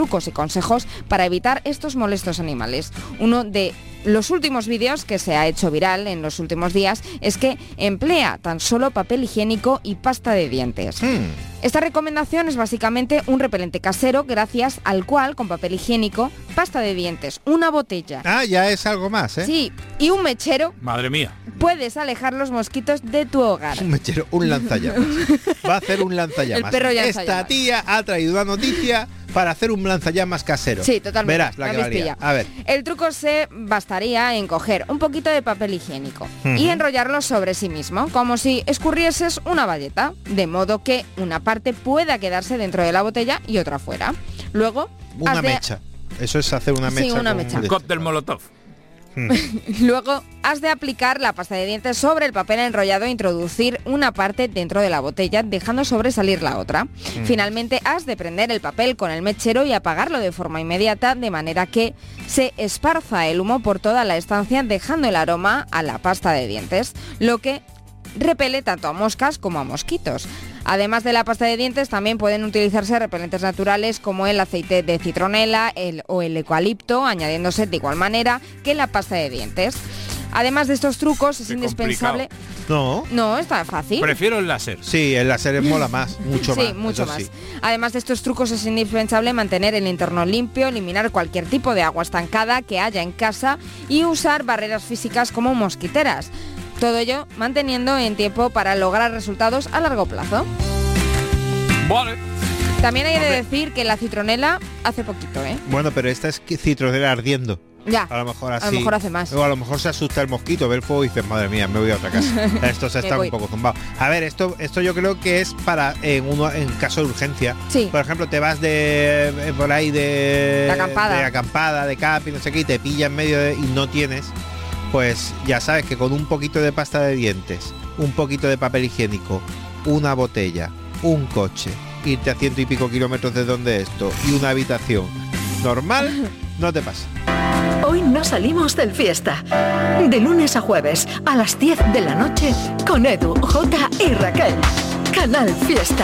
trucos y consejos para evitar estos molestos animales. Uno de los últimos vídeos que se ha hecho viral en los últimos días es que emplea tan solo papel higiénico y pasta de dientes. Esta recomendación es básicamente un repelente casero gracias al cual con papel higiénico, pasta de dientes, una botella. Ah, ya es algo más, ¿eh? Sí, y un mechero. Madre mía. Puedes alejar los mosquitos de tu hogar. Un mechero, un lanzallamas. Va a hacer un lanzallamas. El perro ya Esta tía ha traído una noticia para hacer un lanzallamas casero. Sí, totalmente. Verás la que valía. A ver. El truco se bastaría en coger un poquito de papel higiénico y enrollarlo sobre sí mismo, como si escurrieses una bayeta, de modo que una parte pueda quedarse dentro de la botella y otra fuera. Luego... Una mecha. Eso es hacer una mecha. Sí, una mecha. Un cóctel molotov. Luego has de aplicar la pasta de dientes sobre el papel enrollado e introducir una parte dentro de la botella, dejando sobresalir la otra. Finalmente has de prender el papel con el mechero y apagarlo de forma inmediata, de manera que se esparza el humo por toda la estancia, dejando el aroma a la pasta de dientes, lo que repele tanto a moscas como a mosquitos. Además de la pasta de dientes, también pueden utilizarse repelentes naturales como el aceite de citronela o el eucalipto, añadiéndose de igual manera que la pasta de dientes. Además de estos trucos, es indispensable... No, está fácil. Prefiero el láser. Sí, el láser mola más, mucho más. Sí, mucho más. Sí. Además de estos trucos, es indispensable mantener el entorno limpio, eliminar cualquier tipo de agua estancada que haya en casa y usar barreras físicas como mosquiteras. Todo ello manteniendo en tiempo para lograr resultados a largo plazo. Vale. También hay de decir que la citronela hace poquito, ¿eh? Bueno, pero esta es citronela ardiendo. Ya. A lo mejor así. A lo mejor hace más. O a lo mejor se asusta el mosquito, ve el fuego y dice, madre mía, me voy a otra casa. Esto se está un poco zumbado. A ver, esto yo creo que es para en caso de urgencia. Sí. Por ejemplo, te vas por ahí de acampada, de camping, no sé qué, y te pilla en medio y no tienes. Pues ya sabes que con un poquito de pasta de dientes, un poquito de papel higiénico, una botella, un coche, irte a 100 y pico kilómetros de donde esto y una habitación normal, no te pasa. Hoy no salimos del fiesta. De lunes a jueves a las 10 de la noche con Edu, Jota y Raquel. Canal Fiesta.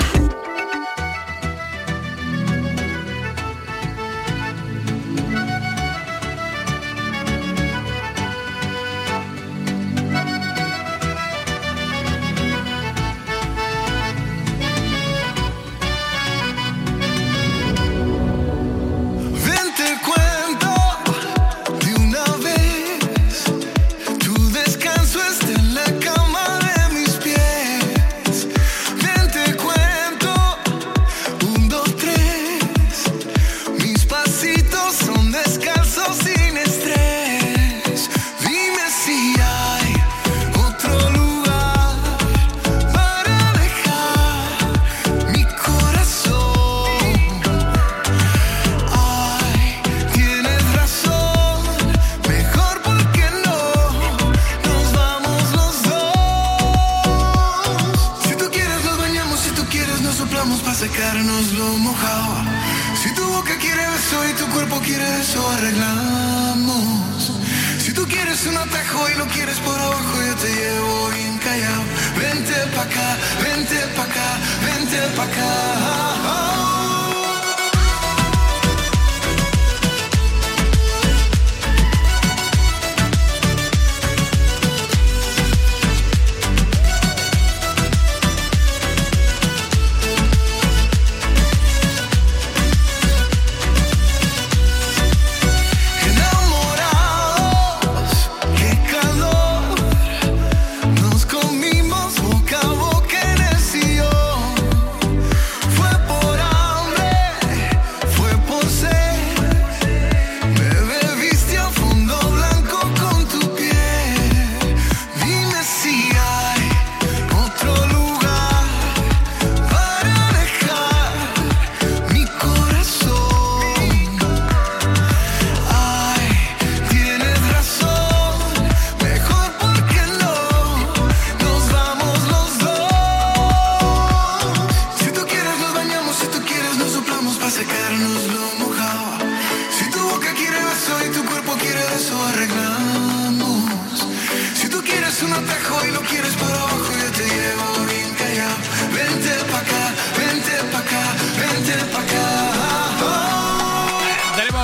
Comimos boca a boca en el sillón. Fue por ahí.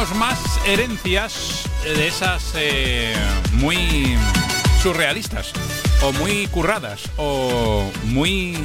tenemos más herencias de esas muy surrealistas, o muy curradas, o muy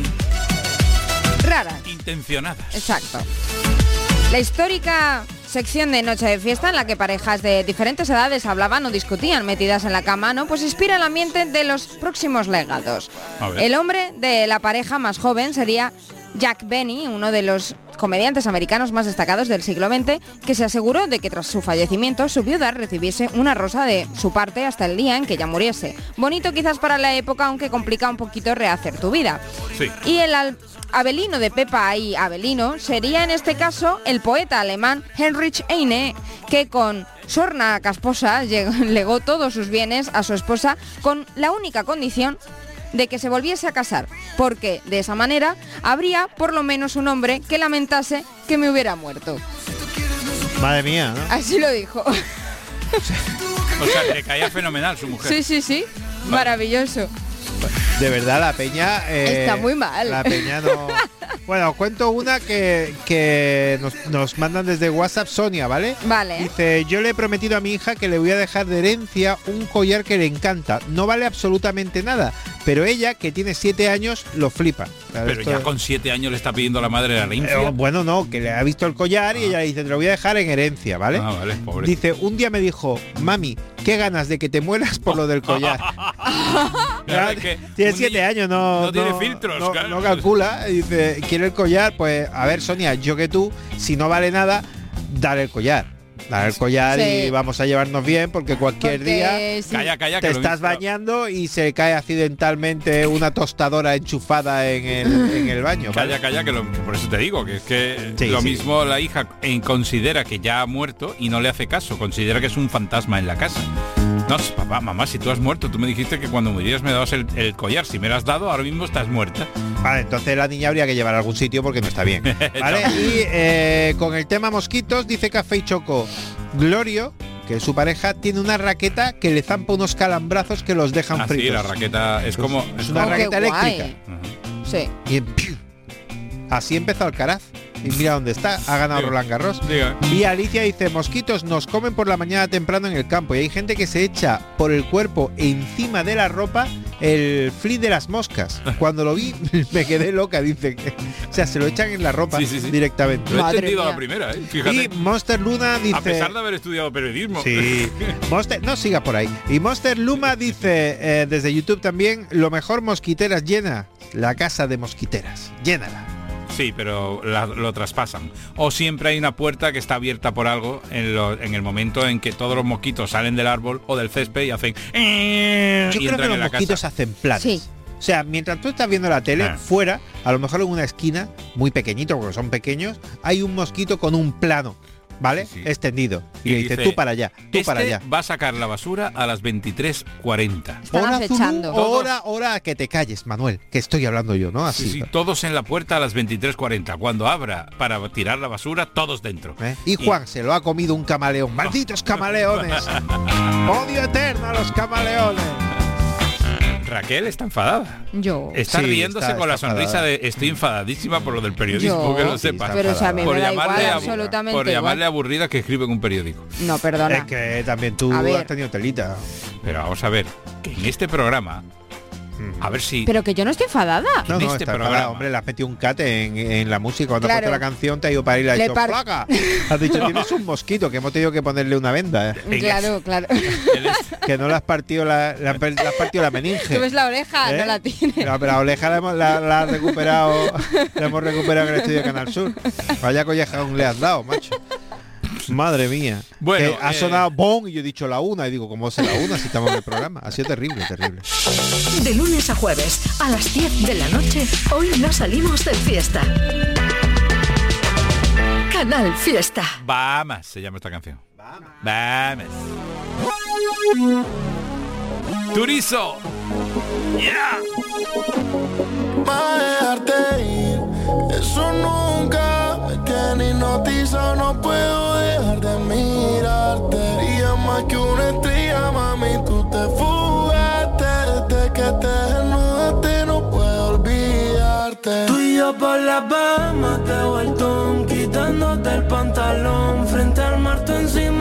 raras, intencionadas. Exacto. La histórica sección de Noche de Fiesta, en la que parejas de diferentes edades hablaban o discutían metidas en la cama, ¿no? Pues inspira el ambiente de los próximos legados. El hombre de la pareja más joven sería Jack Benny, uno de los comediantes americanos más destacados del siglo XX, que se aseguró de que tras su fallecimiento su viuda recibiese una rosa de su parte hasta el día en que ella muriese. Bonito quizás para la época, aunque complica un poquito rehacer tu vida. Sí. Y el Abelino de Pepa y Abelino sería en este caso el poeta alemán Heinrich Heine, que con sorna casposa legó todos sus bienes a su esposa con la única condición de que se volviese a casar, porque de esa manera habría por lo menos un hombre que lamentase que me hubiera muerto. Madre mía, ¿no? Así lo dijo. O sea, le caía fenomenal su mujer. Sí. Maravilloso. De verdad, la peña... está muy mal. La peña no... Bueno, os cuento una que nos mandan desde WhatsApp, Sonia, ¿vale? Vale. Dice, yo le he prometido a mi hija que le voy a dejar de herencia un collar que le encanta. No vale absolutamente nada, pero ella, que tiene 7 años, lo flipa. Pero ya con 7 años le está pidiendo a la madre la herencia. Bueno, no, que le ha visto el collar y ella le dice, te lo voy a dejar en herencia, ¿vale? Ah, vale, pobre. Dice, un día me dijo, mami, qué ganas de que te mueras por lo del collar. Claro, es que tiene 7 años, no tiene filtros, claro. No calcula. Dice, ¿quiere el collar? Pues, a ver, Sonia, yo que tú, si no vale nada, dale el collar. Dale el collar y vamos a llevarnos bien, porque cualquier día calla, te estás bañando y se cae accidentalmente una tostadora enchufada en el baño. ¿vale? Calla, que por eso te digo, que es que lo mismo la hija considera que ya ha muerto y no le hace caso, considera que es un fantasma en la casa. No, papá, mamá, si tú has muerto, tú me dijiste que cuando murieras me dabas el collar. Si me lo has dado, ahora mismo estás muerta. Vale, entonces la niña habría que llevar a algún sitio porque no está bien. ¿Vale? Y con el tema mosquitos, dice Café y Choco, Glorio, que es su pareja, tiene una raqueta que le zampa unos calambrazos que los dejan fritos. Sí, la raqueta es como... Es una raqueta eléctrica. Sí. Y así empezó Alcaraz. Y mira dónde está, ha ganado Roland Garros. Y Alicia dice, mosquitos nos comen por la mañana temprano en el campo. Y hay gente que se echa por el cuerpo encima de la ropa el flit de las moscas. Cuando lo vi me quedé loca, dice. O sea, se lo echan en la ropa directamente. Lo he entendido a la primera, fíjate. Y Monster Luna dice... A pesar de haber estudiado periodismo. Sí. No siga por ahí. Y Monster Luma dice, desde YouTube también, lo mejor mosquiteras llena. La casa de mosquiteras. Llénala. Sí, pero lo traspasan. O siempre hay una puerta que está abierta por algo en el momento en que todos los mosquitos salen del árbol o del césped y hacen... Yo creo que los mosquitos hacen planes. Sí. O sea, mientras tú estás viendo la tele, fuera, a lo mejor en una esquina, muy pequeñito, porque son pequeños, hay un mosquito con un plano, ¿vale? Sí. Extendido. Y le dice, tú para allá, tú para allá. Va a sacar la basura a las 23:40. Hora que te calles, Manuel, que estoy hablando yo, ¿no? Así. Sí, todos en la puerta a las 23:40. Cuando abra para tirar la basura, todos dentro. Y Juan se lo ha comido un camaleón. ¡Malditos camaleones! ¡Odio eterno a los camaleones! Raquel está enfadada. Yo. Está riéndose con la sonrisa de estoy enfadadísima por lo del periodismo, que lo sepas. Pero o sea, me da igual, absolutamente por llamarle aburrida que escribe en un periódico. No, perdona. Es que también tú has tenido telita. Pero vamos a ver, que en este programa, a ver si... Pero que yo no estoy enfadada. No, está enfadada, hombre, le has metido un cate en la música. Cuando has puesto la canción te ha ido para ir a dicho, flaca. Has dicho, tienes un mosquito, que hemos tenido que ponerle una venda. Claro. Que no le has partido la meninge. Tú ves la oreja, no la tienes. No, pero la oreja la has recuperado. La hemos recuperado en el estudio de Canal Sur. Vaya colleja le has dado, macho. Madre mía. Bueno, ha sonado bon y yo he dicho la una y digo, ¿cómo es la una si estamos en el programa? Ha sido terrible. De lunes a jueves a las 10 de la noche, hoy no salimos de fiesta. Canal Fiesta. Bahamas se llama esta canción. Bahamas. Turizo. Yeah. Dejarte ir, eso nunca me tiene hipnotizado, no puedo dejar de mirarte. Brilla más que una estrella, mami, tú te fugaste. Desde que te desnudaste no puedo olvidarte. Tú y yo por las Bahamas, te vuelto quitándote el pantalón. Frente al mar tú encima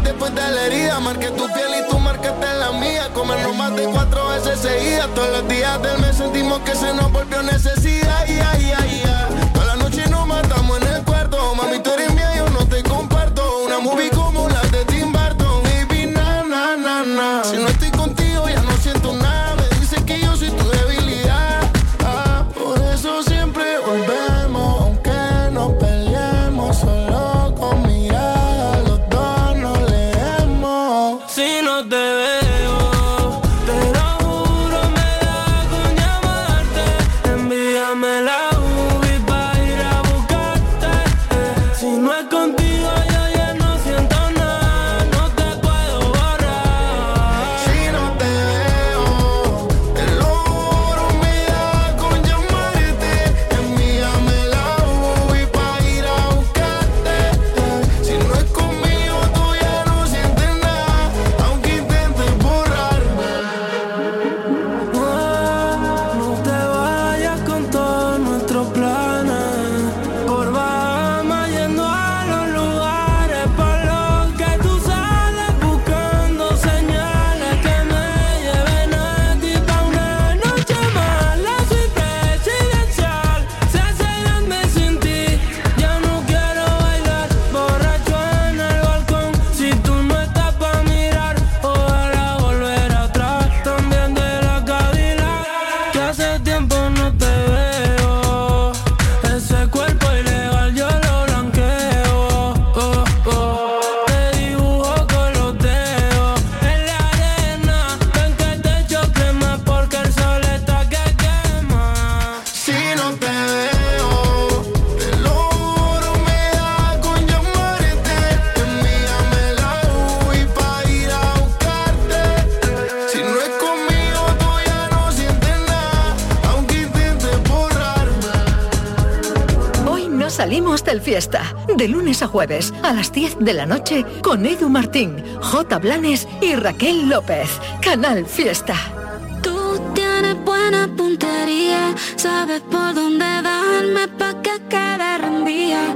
después de la herida. Marqué tu piel y tú marcaste la mía. Comernos más de 4 veces seguidas. Todos los días del mes sentimos que se nos volvió necesidad. Toda la noche nos matamos en el cuarto. Mami, tú eres mía, yo no te comparto. Una movie como la de Tim Burton. Baby, na, na, na, na. Si no estoy contigo ya no siento nada. Me dices que yo soy tu debilidad. Por eso siempre volvemos. Aunque nos peleemos, solo con mirada los dos nos leemos. Si no te veo, te lo juro, me da con llamarte. Envíame la UBI pa' ir a buscarte. Si no es contigo yo ya no siento nada, no te puedo borrar. Si no te veo, te lo juro, me da con llamarte. Envíame la UBI pa' ir a buscarte. Si no es conmigo tú ya no sientes nada, aunque intentes borrarme. No te vayas con todos nuestros planes. Por Bahamas yendo a los lugares por los que tú sales, buscando señales que me lleven a ti pa' una noche más. La suite residencial se hace grande sin ti. Ya no quiero bailar borracho en el balcón. Si tú no estás pa' mirar, ojalá volver atrás. También de la Cadillac, que hace tiempo no te veo. Ese cuerpo ilegal yo lo blanqueo. Te dibujo con los dedos en la arena. Ven que te choque más porque el sol está que quema. Si no te veo, te lo juro, me da con llamarte. Envíame la UBI pa' ir a buscarte. Si no es conmigo tú ya no sientes nada, aunque intentes borrarme. Hoy no salimos del fiesta. De lunes a jueves a las 10 de la noche con Edu Martín, J. Blanes y Raquel López. Canal Fiesta. Tú tienes buena puntería, sabes por dónde darme pa' que quede rendida.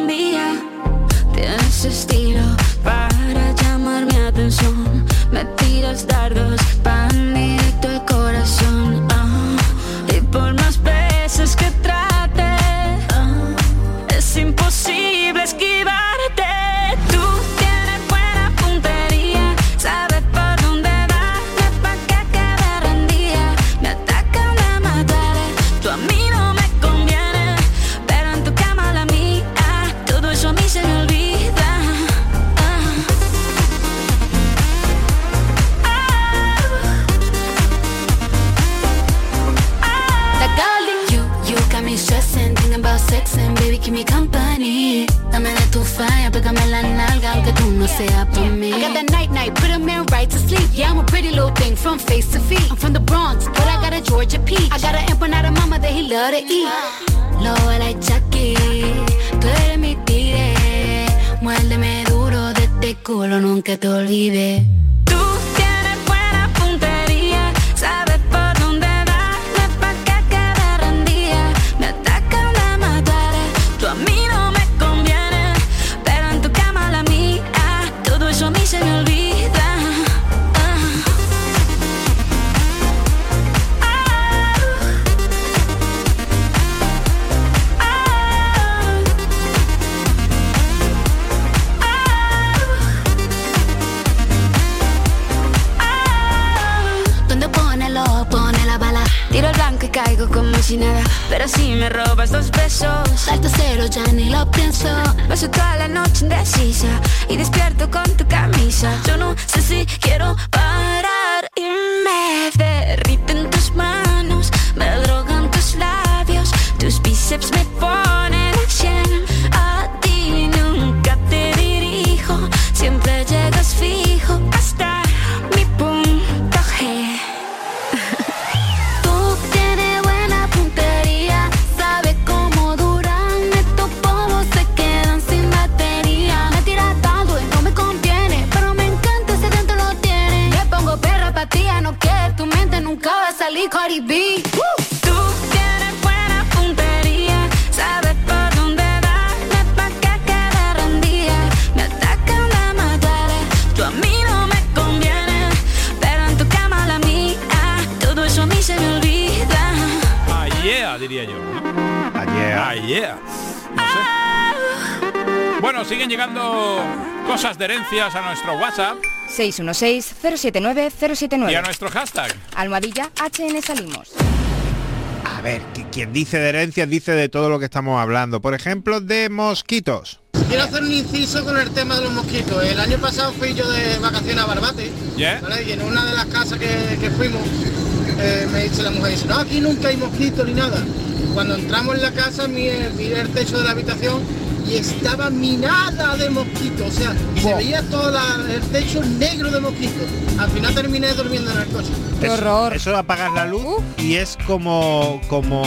Tienes estilo para llamar mi atención. Me tiras dardos pan directo al corazón. Y por más veces que trate, es imposible esquivarte. Tú tienes buena puntería, sabes por dónde darme pa' que quede rendida. Me atacan de matar, tú a mí no me conviene, pero en tu cama la mía, todo eso a mí se me olvida. You got me stressing, thinking about sex and baby keep me company. Dame de tu falla, pégame la nalga aunque tú no seas por mí. I got that night, put a man right to sleep. Yeah, I'm a pretty little thing from face to feet. I'm from the Bronx, but I got a Georgia peach. I got an empanada mama that he love to eat. Lobo like Chucky, tú eres mi tigre. Muérdeme duro de este culo, nunca te olvides. Tú tienes buena puntería, sabes por dónde darme pa' que quede rendida. Me atacan de matar, tú a mí no me conviene, pero en tu cama la mía, todo eso a mí se me olvida. Donde pone el ojo, pone la bala. Tiro el blanco y caigo como si nada. Pero si me robas 2 besos, salto cero, ya ni lo pienso. Paso toda la noche indecisa y despierto con tu camisa. Yo no sé si quiero parar y me derriten tus manos, me drogan tus labios, tus bíceps me ponen a 100. A ti nunca te dirijo, siempre llegas fijo hasta mi punto G. Tú tienes buena puntería, sabes cómo duran estos polvos, se quedan sin batería. Me tiras tanto y no me conviene, pero me encanta ese dentro lo tiene. Me pongo yeah. No sé. Bueno, siguen llegando cosas de herencias a nuestro WhatsApp. 616-079-079. Y a nuestro hashtag. Almohadilla HN Salimos. A ver, quien dice de herencias dice de todo lo que estamos hablando. Por ejemplo, de mosquitos. Quiero hacer un inciso con el tema de los mosquitos. El año pasado fui yo de vacaciones a Barbate, ¿vale? Y en una de las casas que fuimos, me dice la mujer, dice, no, aquí nunca hay mosquitos ni nada. Cuando entramos en la casa, miré el techo de la habitación y estaba minada de mosquitos. O sea, se veía todo el techo negro de mosquitos. Al final terminé durmiendo en el coche. ¡Qué horror! Eso apagas la luz y es como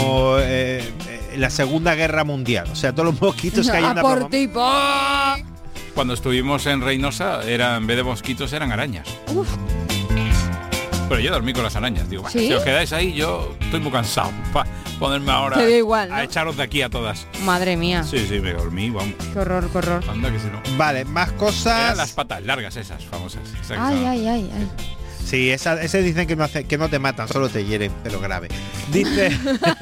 la Segunda Guerra Mundial. O sea, todos los mosquitos que hay en la por tipo. Cuando estuvimos en Reynosa, en vez de mosquitos eran arañas. Uf. Pero yo dormí con las arañas. Digo, ¿sí? Si os quedáis ahí, yo estoy muy cansado para ponerme ahora igual, ¿no? a echaros de aquí a todas. Madre mía. Sí, me dormí, vamos. Qué horror, qué horror. Anda que si no. Vale, más cosas. Eran las patas largas esas, famosas. Ay. Sí, ese dicen que no te matan, solo te hieren, pero grave. Dice...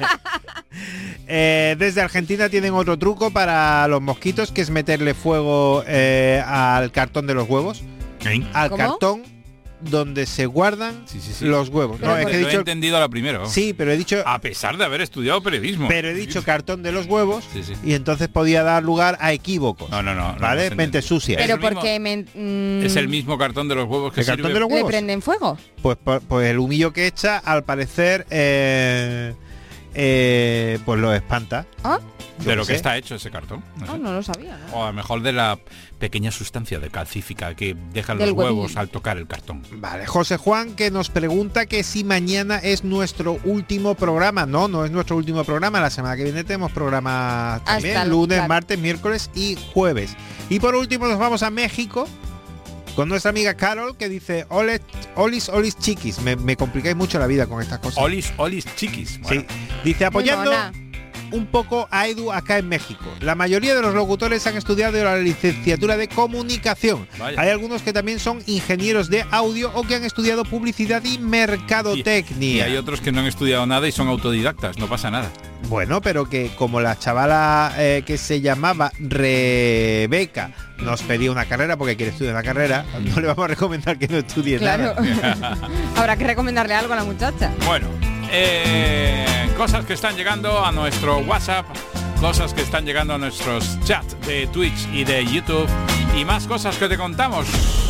desde Argentina tienen otro truco para los mosquitos, que es meterle fuego al cartón de los huevos. Al ¿cómo? cartón donde se guardan los huevos. No, es que he entendido a la primera. Sí, pero he dicho... A pesar de haber estudiado periodismo. Pero he dicho cartón de los huevos y entonces podía dar lugar a equívocos. No. ¿Vale? Mente sucia. Pero porque es el mismo cartón de los huevos que ¿el cartón de los huevos? ¿Le prenden fuego? Pues el humillo que echa, al parecer, pues lo espanta. ¿Ah? ¿De lo que está hecho ese cartón? No lo sabía, ¿no? O a lo mejor de la pequeña sustancia de calcífica que dejan los huevos al tocar el cartón. Vale, José Juan, que nos pregunta que si mañana es nuestro último programa. No es nuestro último programa. La semana que viene tenemos programa también, lunes, martes, miércoles y jueves. Y por último nos vamos a México con nuestra amiga Carol, que dice olis chiquis. Me complicáis mucho la vida con estas cosas. Olis chiquis. Bueno. Sí. Dice, apoyando un poco a Edu acá en México. La mayoría de los locutores han estudiado la licenciatura de comunicación. Vaya. Hay algunos que también son ingenieros de audio o que han estudiado publicidad y mercadotecnia. Y hay otros que no han estudiado nada y son autodidactas, no pasa nada. Bueno, pero que como la chavala que se llamaba Rebeca nos pedía una carrera porque quiere estudiar una carrera, no le vamos a recomendar que no estudie nada. Habrá que recomendarle algo a la muchacha. Bueno, cosas que están llegando a nuestro WhatsApp, cosas que están llegando a nuestros chats de Twitch y de YouTube y más cosas que te contamos.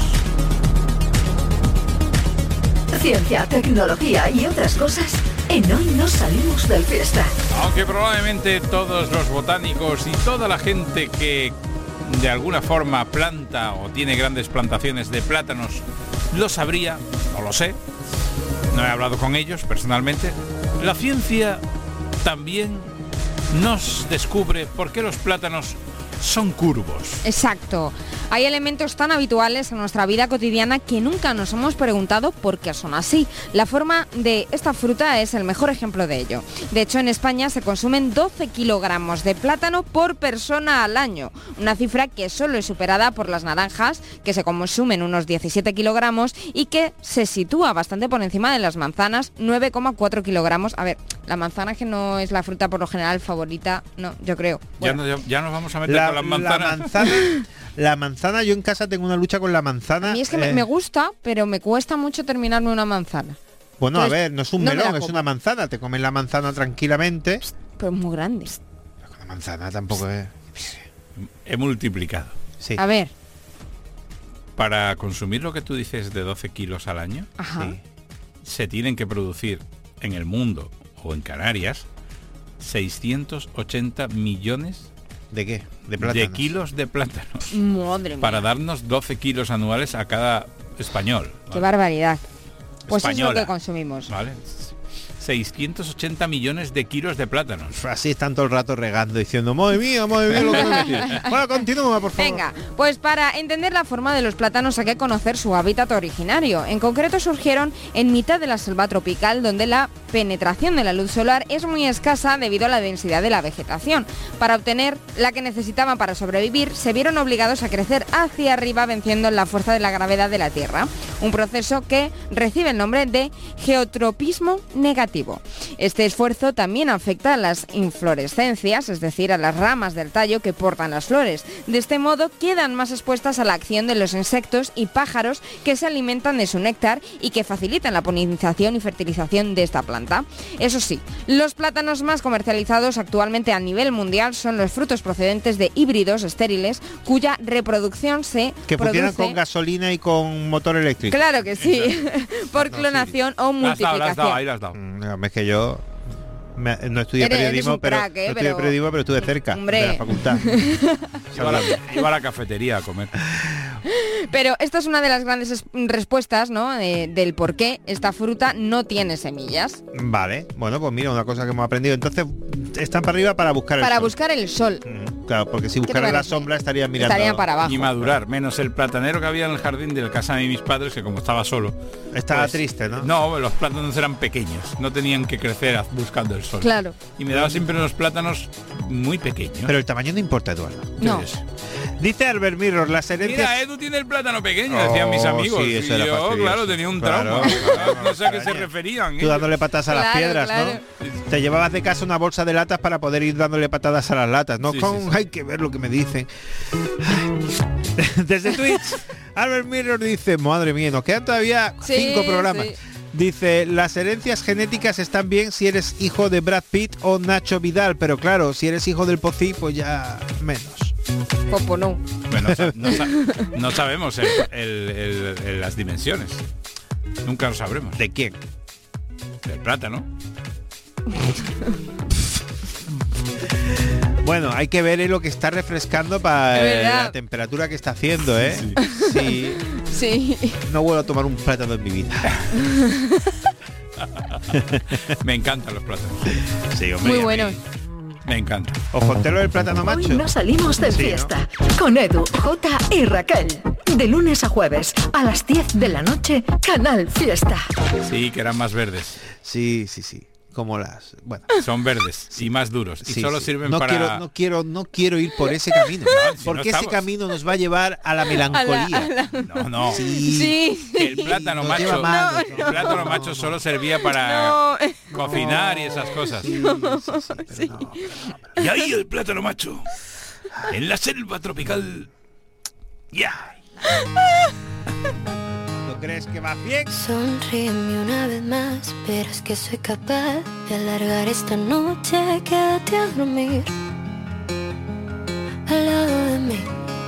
Ciencia, tecnología y otras cosas en Hoy No Salimos del Fiesta. Aunque probablemente todos los botánicos y toda la gente que de alguna forma planta o tiene grandes plantaciones de plátanos lo sabría, no lo sé, no he hablado con ellos personalmente. La ciencia también nos descubre por qué los plátanos son curvos. Exacto. Hay elementos tan habituales en nuestra vida cotidiana que nunca nos hemos preguntado por qué son así. La forma de esta fruta es el mejor ejemplo de ello. De hecho, en España se consumen 12 kilogramos de plátano por persona al año, una cifra que solo es superada por las naranjas, que se consumen unos 17 kilogramos y que se sitúa bastante por encima de las manzanas, 9,4 kilogramos. A ver, la manzana, que no es la fruta por lo general favorita, no, yo creo. Bueno. Ya nos vamos a meter con las manzanas. La manzana, yo en casa tengo una lucha con la manzana. A mí es que me gusta, pero me cuesta mucho terminarme una manzana. Bueno, entonces, a ver, no es un melón, es una manzana. Te comes la manzana tranquilamente. Pero es muy grande. Pero la manzana tampoco es... He multiplicado. Sí. A ver. Para consumir lo que tú dices de 12 kilos al año, se tienen que producir en el mundo o en Canarias 680 millones ¿de qué? De plátanos. De kilos de plátanos. Madre mía. Para darnos 12 kilos anuales a cada español. ¿Vale? Qué barbaridad. Pues española, es lo que consumimos. ¿Vale? 680 millones de kilos de plátanos. Así están todo el rato regando, diciendo, madre mía, lo que me... Bueno, continúa, por favor. Venga, pues para entender la forma de los plátanos hay que conocer su hábitat originario. En concreto surgieron en mitad de la selva tropical, donde la penetración de la luz solar es muy escasa debido a la densidad de la vegetación. Para obtener la que necesitaban para sobrevivir, se vieron obligados a crecer hacia arriba, venciendo la fuerza de la gravedad de la Tierra. Un proceso que recibe el nombre de geotropismo negativo. efectivo. Este esfuerzo también afecta a las inflorescencias, es decir, a las ramas del tallo que portan las flores. De este modo quedan más expuestas a la acción de los insectos y pájaros que se alimentan de su néctar y que facilitan la polinización y fertilización de esta planta. Eso sí, los plátanos más comercializados actualmente a nivel mundial son los frutos procedentes de híbridos estériles cuya reproducción se que funcionan con gasolina y con motor eléctrico. Claro que sí, por clonación o multiplicación. Ahí lo has dado. Es que yo no estudié periodismo, pero estuve cerca de la facultad. Iba a la cafetería a comer. Pero esta es una de las grandes respuestas, ¿no? Del por qué esta fruta no tiene semillas. Vale, bueno, pues mira, una cosa que hemos aprendido. Entonces, están para arriba para buscar el sol. Para buscar el sol. Claro, porque si buscaran la sombra estarían mirando. Estarían para abajo. Y madurar, menos el platanero que había en el jardín de la casa de mis padres, que como estaba solo... Estaba pues, triste, ¿no? No, los plátanos eran pequeños, no tenían que crecer buscando el sol. Claro. Y me daba siempre unos plátanos muy pequeños. Pero el tamaño no importa, Eduardo. No. Dice Albert Mirror, las herencias... Mira, Edu tiene el plátano pequeño, decían mis amigos. Sí, eso era yo, claro, tenía un trauma. No sé a qué se referían. Tú dándole patadas a las piedras, ¿no? Te llevabas de casa una bolsa de latas para poder ir dándole patadas a las latas, ¿no? Hay que ver lo que me dicen. Desde Twitch, Albert Mirror dice, madre mía, nos quedan todavía 5 programas. Dice, las herencias genéticas están bien si eres hijo de Brad Pitt o Nacho Vidal, pero claro, si eres hijo del Pocí, pues ya menos. Popo no. Bueno, no sabemos las dimensiones. Nunca lo sabremos. ¿De quién? Del plátano. Bueno, hay que ver lo que está refrescando para la temperatura que está haciendo, ¿eh? Sí. No vuelvo a tomar un plátano en mi vida. Me encantan los plátanos. Sí, hombre. Muy buenos. Me encanta. ¿Os conté lo del plátano macho? Hoy no salimos de fiesta, ¿no? Con Edu, Jota y Raquel. De lunes a jueves, a las 10 de la noche, Canal Fiesta. Sí, que eran más verdes. Sí. Como las... Bueno. Son verdes y más duros. Y solo sirven para... No quiero ir por ese camino. Porque ese camino nos va a y a la melancolía. No. Sí. El plátano macho... El plátano macho solo servía para cocinar y esas cosas. Sí. Y ahí el plátano macho. En la selva tropical. Ya. ¿Crees que va bien? Sonríeme una vez más, verás que soy capaz de alargar esta noche. Quédate a dormir al lado de mí.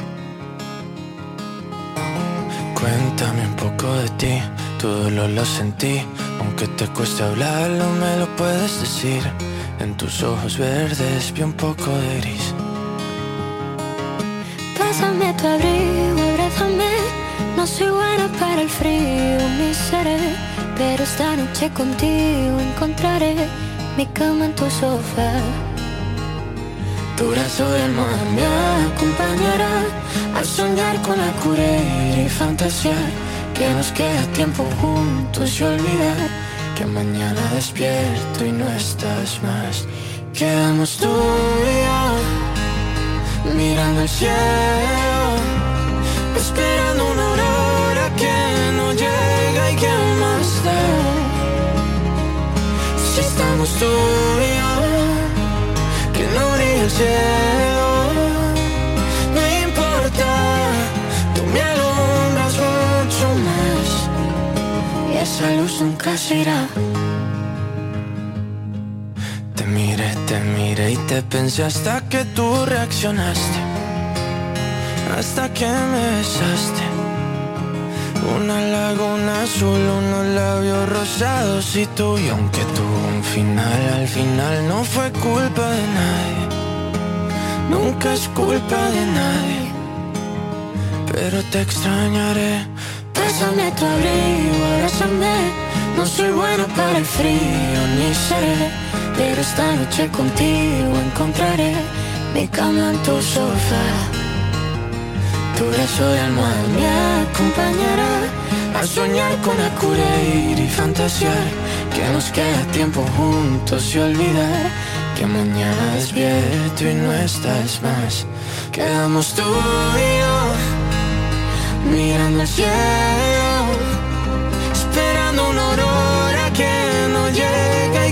Cuéntame un poco de ti, tu dolor lo sentí. Aunque te cueste hablarlo, me lo puedes decir. En tus ojos verdes vi un poco de gris. Pásame tu abrigo, abrázame. No soy buena para el frío, ni seré, pero esta noche contigo encontraré mi cama en tu sofá. Tu brazo de almohada me acompañará a soñar con la cura y fantasear que nos queda tiempo juntos y olvidar que mañana despierto y no estás más. Quedamos tú y yo mirando el cielo, esperando una aurora que no llega y que más da. Si estamos tú y yo, que no brilla el cielo, no importa, tú me alumbras mucho más y esa luz nunca se irá. Te miré y te pensé hasta que tú reaccionaste, hasta que me besaste. Una laguna azul, unos labios rosados y tú. Y aunque tuvo un final, al final no fue culpa de nadie. Nunca es culpa de nadie. Pero te extrañaré. Pásame tu abrigo, abrázame. No soy bueno para el frío, ni seré, pero esta noche contigo encontraré mi cama en tu sofá. Tu brazo de almohada me acompañará a soñar con acudir y fantasear que nos queda tiempo juntos y olvidar que mañana despierto y no estás más. Quedamos tú y yo mirando el cielo, esperando una aurora que no llega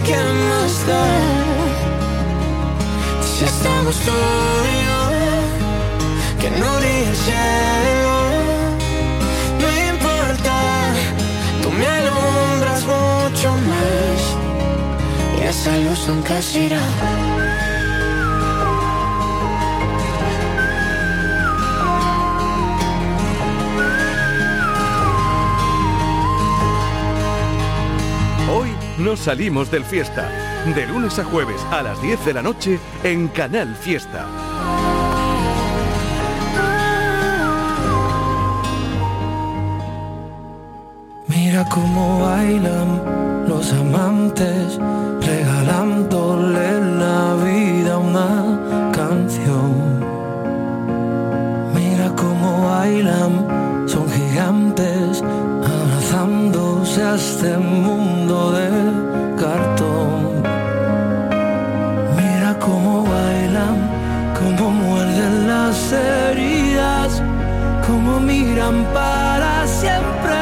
estamos tú y yo, que no brilla el cielo. No importa, tú me alumbras mucho más y esa luz nunca se irá. Hoy nos salimos del Fiesta. De lunes a jueves a las 10 de la noche en Canal Fiesta. Mira cómo bailan los amantes, regalándole en la vida una canción. Mira cómo bailan, son gigantes, abrazándose a este mundo de cartón. Mira cómo bailan, cómo muerden las heridas, cómo miran para siempre.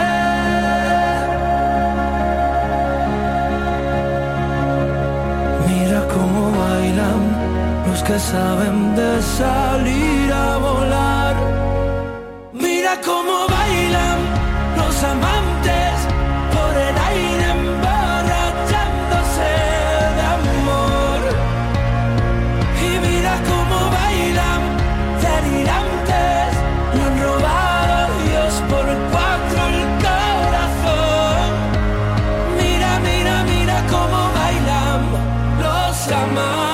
Mira cómo bailan los que saben de salir a volar. Mira cómo bailan los amantes por el aire emborrachándose de amor. Y mira cómo bailan delirantes, le han robado a Dios por 4 el corazón. Mira, mira, mira cómo bailan los amantes.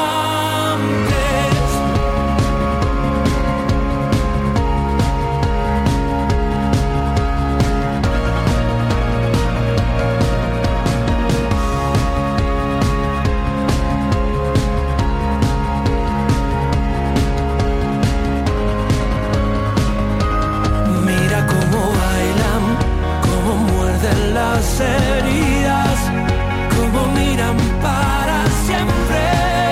Las heridas, como miran para siempre.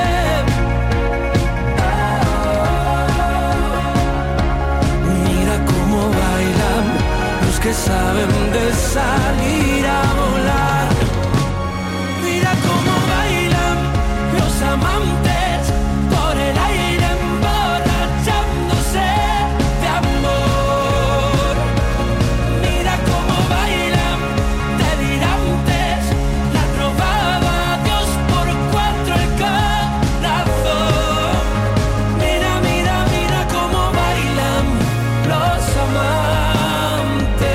Mira cómo bailan los que saben de salir a volar. Mira cómo bailan los amantes por el aire emborrachándose de amor. Mira cómo bailan delirantes, le han robado a Dios por 4 el corazón. Mira, mira, mira cómo bailan los amantes.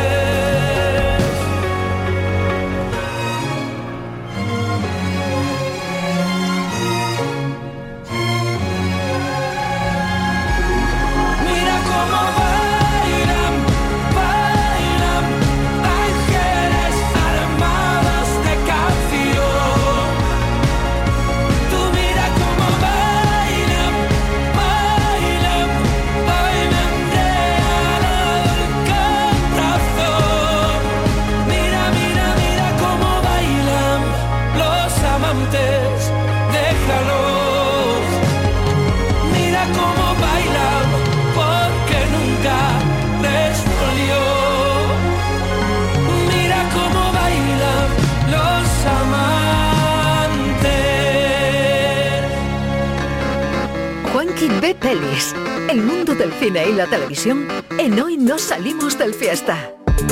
Mira cómo bailan, bailan ángeles armados de canción. Tú mira cómo bailan, bailan, bailan regalado el corazón. Mira, mira, mira cómo bailan los amantes, déjalos. Mira cómo bailan porque nunca les dolió. Mira cómo bailan los amantes. Juanqui ve pelis. El mundo del cine y la televisión en Hoy no salimos del Fiesta.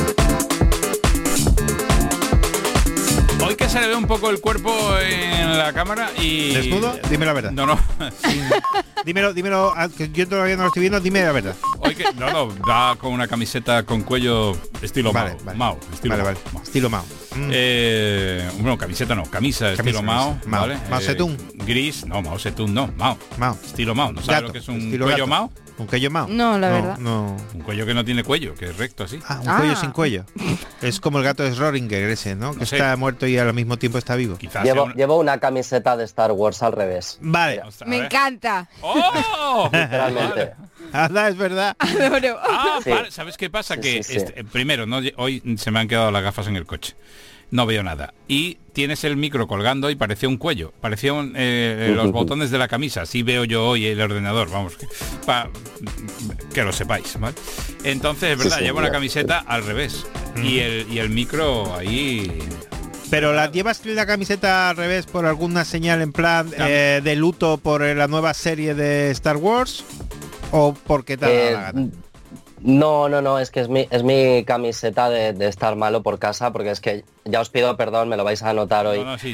Hoy que se le ve un poco el cuerpo en la cámara y... ¿Desnudo? Dime la verdad. No. Dímelo, que yo todavía no lo estoy viendo, dime la verdad. Hoy que... No, va con una camiseta con cuello estilo Vale. Mao. Estilo Vale. Estilo Mao. Bueno, camiseta no, camisa estilo Mao. ¿Vale? Mao Zedong. Gris, no, Mao Zedong no, Mao. Estilo Mao, ¿no sabes lo que es un estilo cuello gato. Mao? ¿Un cuello Mao? No, la verdad. No. Un cuello que no tiene cuello, que es recto así. Un cuello sin cuello. Es como el gato de Schrödinger ese, ¿no? Que está muerto y al mismo tiempo está vivo. Quizás Llevo una camiseta de Star Wars al revés. Vale. Me encanta. ¡Oh! Literalmente. Anda, es verdad. Adoro. Sí. Vale, ¿sabes qué pasa? Sí. Primero, hoy se me han quedado las gafas en el coche. No veo nada. Y tienes el micro colgando y parecía un cuello. Parecían los botones de la camisa. Así veo yo hoy el ordenador. Vamos, que lo sepáis, ¿vale? Entonces, es verdad, llevo una camiseta al revés. Y el micro ahí ¿Pero la llevas la camiseta al revés por alguna señal en plan de luto por la nueva serie de Star Wars? ¿O porque te ha dado la gana? No, es que es mi camiseta de estar malo por casa, porque es que ya os pido perdón, me lo vais a notar hoy, sí,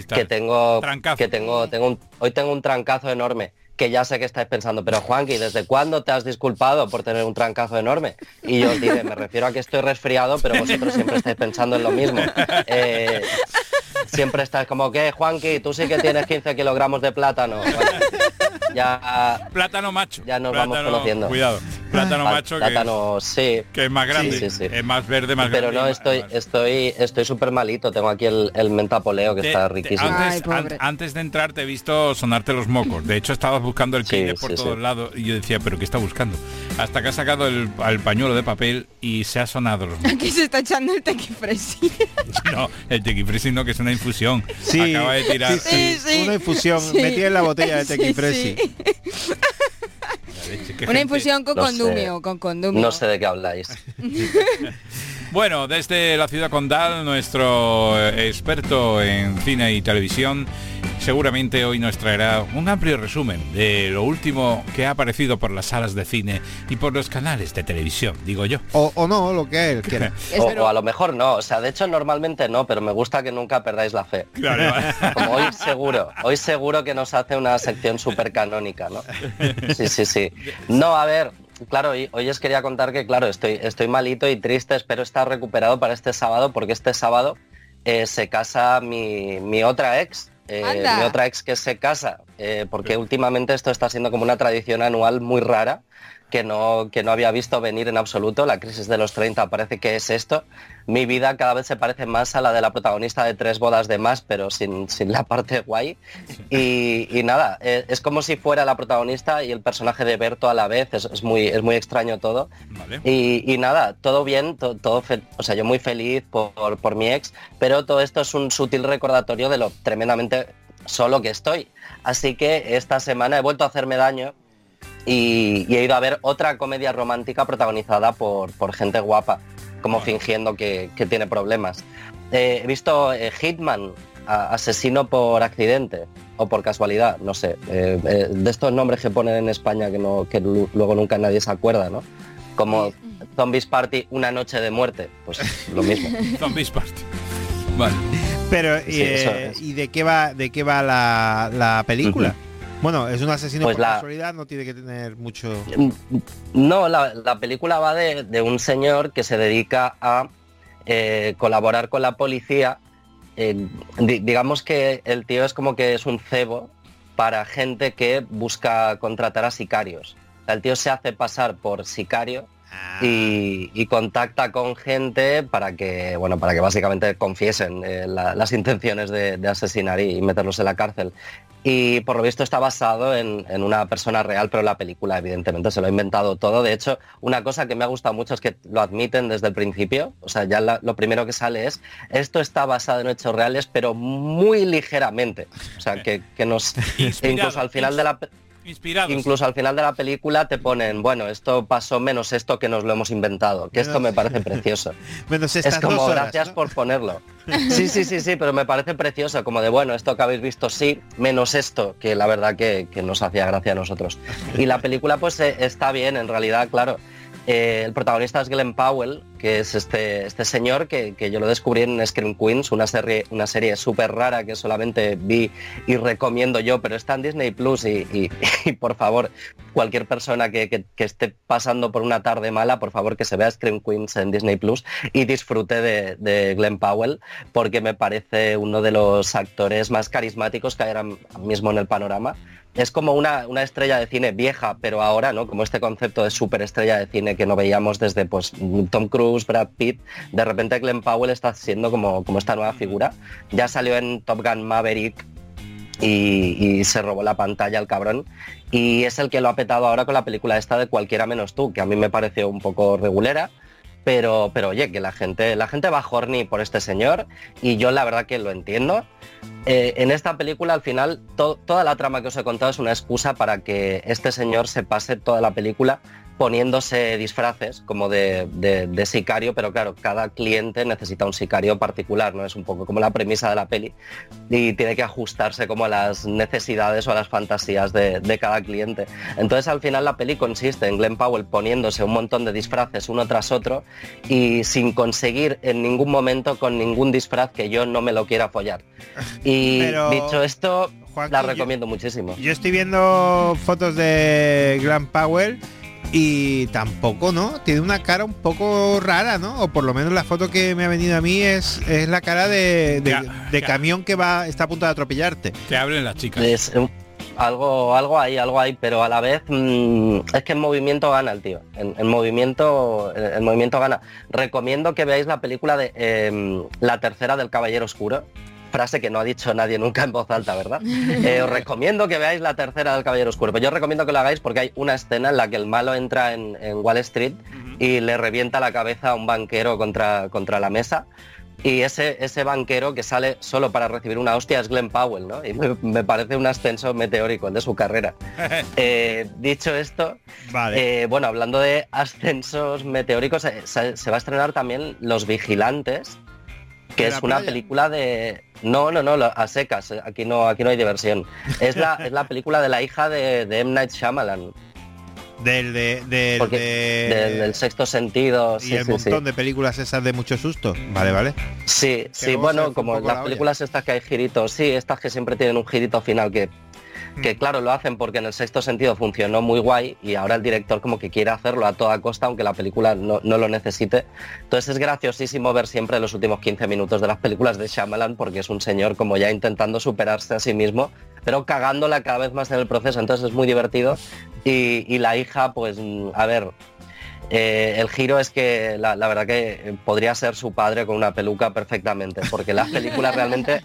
hoy tengo un trancazo enorme, que ya sé que estáis pensando, pero Juanqui, ¿desde cuándo te has disculpado por tener un trancazo enorme? Y yo os diré, me refiero a que estoy resfriado, pero vosotros siempre estáis pensando en lo mismo. Siempre estáis como, ¿qué, Juanqui? Tú sí que tienes 15 kilogramos de plátano. Bueno, ya plátano macho. Ya nos plátano, vamos conociendo. Cuidado. Plátano macho plátano, sí. Que es más grande, sí. Es más verde, más pero grande. Pero no, estoy súper malito. Tengo aquí el mentapoleo que está riquísimo. Antes de entrar te he visto sonarte los mocos. De hecho, estabas buscando el Kleenex por todos lados y yo decía, ¿pero qué está buscando? Hasta que ha sacado el pañuelo de papel y se ha sonado los mocos. Aquí se está echando el tequifresi. No, el tequifresi no, que es una infusión. Sí, acaba de tirar. Sí. Una infusión. Metí en la botella de tequifresi. Una infusión con condumio, con condumio. No sé de qué habláis. Bueno, desde la ciudad condal, nuestro experto en cine y televisión seguramente hoy nos traerá un amplio resumen de lo último que ha aparecido por las salas de cine y por los canales de televisión, digo yo. O no, lo que él quiera. o a lo mejor no, o sea, de hecho normalmente no, pero me gusta que nunca perdáis la fe. Claro. Como hoy seguro que nos hace una sección súper canónica, ¿no? Sí. No, a ver, claro, hoy os quería contar que, claro, estoy malito y triste, espero estar recuperado para este sábado, porque este sábado se casa mi otra ex. Mi otra ex que se casa, porque últimamente esto está siendo como una tradición anual muy rara, que no había visto venir en absoluto. La crisis de los 30 parece que es esto. Mi vida cada vez se parece más a la de la protagonista de 3 bodas de más, pero sin la parte guay. Y nada, es como si fuera la protagonista y el personaje de Berto a la vez. Es muy extraño todo. Vale. Y nada, todo bien, o sea, yo muy feliz por mi ex, pero todo esto es un sutil recordatorio de lo tremendamente solo que estoy. Así que esta semana he vuelto a hacerme daño y he ido a ver otra comedia romántica protagonizada por gente guapa, como fingiendo que tiene problemas. He visto Hitman, asesino por accidente o por casualidad, no sé, de estos nombres que ponen en España que luego nunca nadie se acuerda, ¿no? Como Zombies Party, una noche de muerte, pues lo mismo. Zombies Party. Vale. Pero ¿y de qué va la película? Bueno, es un asesino pues por casualidad, no tiene que tener mucho... No, la película va de un señor que se dedica a colaborar con la policía. Digamos que el tío es como que es un cebo para gente que busca contratar a sicarios. El tío se hace pasar por sicario y contacta con gente para que básicamente confiesen las intenciones de asesinar y meterlos en la cárcel. Y por lo visto está basado en una persona real, pero la película evidentemente se lo ha inventado todo. De hecho, una cosa que me ha gustado mucho es que lo admiten desde el principio. O sea, ya lo primero que sale es, esto está basado en hechos reales, pero muy ligeramente. O sea, que nos... incluso al final de la... Inspirados. Incluso al final de la película te ponen, bueno, esto pasó menos esto que nos lo hemos inventado, que esto me parece precioso. Menos es como, horas, gracias, ¿no? Por ponerlo. Sí, pero me parece precioso, como de, bueno, esto que habéis visto sí, menos esto, que la verdad que nos hacía gracia a nosotros. Y la película pues está bien, en realidad, claro. El protagonista es Glenn Powell, que es este señor que yo lo descubrí en Scream Queens, una serie súper rara que solamente vi y recomiendo yo, pero está en Disney Plus y por favor, cualquier persona que esté pasando por una tarde mala, por favor que se vea Scream Queens en Disney Plus y disfrute de Glenn Powell, porque me parece uno de los actores más carismáticos que hay ahora mismo en el panorama. Es como una estrella de cine vieja, pero ahora, ¿no? Como este concepto de superestrella de cine que no veíamos desde pues Tom Cruise, Brad Pitt. De repente Glenn Powell está siendo como esta nueva figura. Ya salió en Top Gun Maverick y se robó la pantalla el cabrón. Y es el que lo ha petado ahora con la película esta de Cualquiera menos tú, que a mí me pareció un poco regulera. Pero oye, que la gente va horny por este señor y yo la verdad que lo entiendo. En esta película al final toda la trama que os he contado es una excusa para que este señor se pase toda la película poniéndose disfraces como de sicario, pero claro, cada cliente necesita un sicario particular, ¿no? Es un poco como la premisa de la peli y tiene que ajustarse como a las necesidades o a las fantasías de cada cliente. Entonces al final la peli consiste en Glen Powell poniéndose un montón de disfraces uno tras otro y sin conseguir en ningún momento con ningún disfraz que yo no me lo quiera follar. Y pero, dicho esto, Joaquín, la recomiendo muchísimo. Yo estoy viendo fotos de Glen Powell y tampoco, ¿no? Tiene una cara un poco rara, ¿no? O por lo menos la foto que me ha venido a mí es la cara de camión que está a punto de atropellarte. Que hablen las chicas. Es algo hay, pero a la vez es que en movimiento gana el tío. En movimiento gana. Recomiendo que veáis la película de La tercera del Caballero Oscuro. Frase que no ha dicho nadie nunca en voz alta, ¿verdad? Os recomiendo que veáis La tercera del Caballero Oscuro. Pero yo recomiendo que lo hagáis porque hay una escena en la que el malo entra en Wall Street y le revienta la cabeza a un banquero contra la mesa. Y ese banquero que sale solo para recibir una hostia es Glen Powell, ¿no? Y me parece un ascenso meteórico de su carrera. Dicho esto, vale. Bueno, hablando de ascensos meteóricos, se va a estrenar también Los Vigilantes, que es una película de... No, a secas, aquí no hay diversión. Es la película de la hija de M. Night Shyamalan. Del Sexto Sentido. Y el montón de películas esas de mucho susto. Vale. Sí, bueno, como las películas estas que hay giritos, sí, estas que siempre tienen un girito final que claro, lo hacen porque en El Sexto Sentido funcionó muy guay y ahora el director como que quiere hacerlo a toda costa aunque la película no lo necesite. Entonces es graciosísimo ver siempre los últimos 15 minutos de las películas de Shyamalan porque es un señor como ya intentando superarse a sí mismo, pero cagándola cada vez más en el proceso, entonces es muy divertido. Y la hija, pues, a ver, el giro es que la verdad que podría ser su padre con una peluca perfectamente, porque las películas realmente...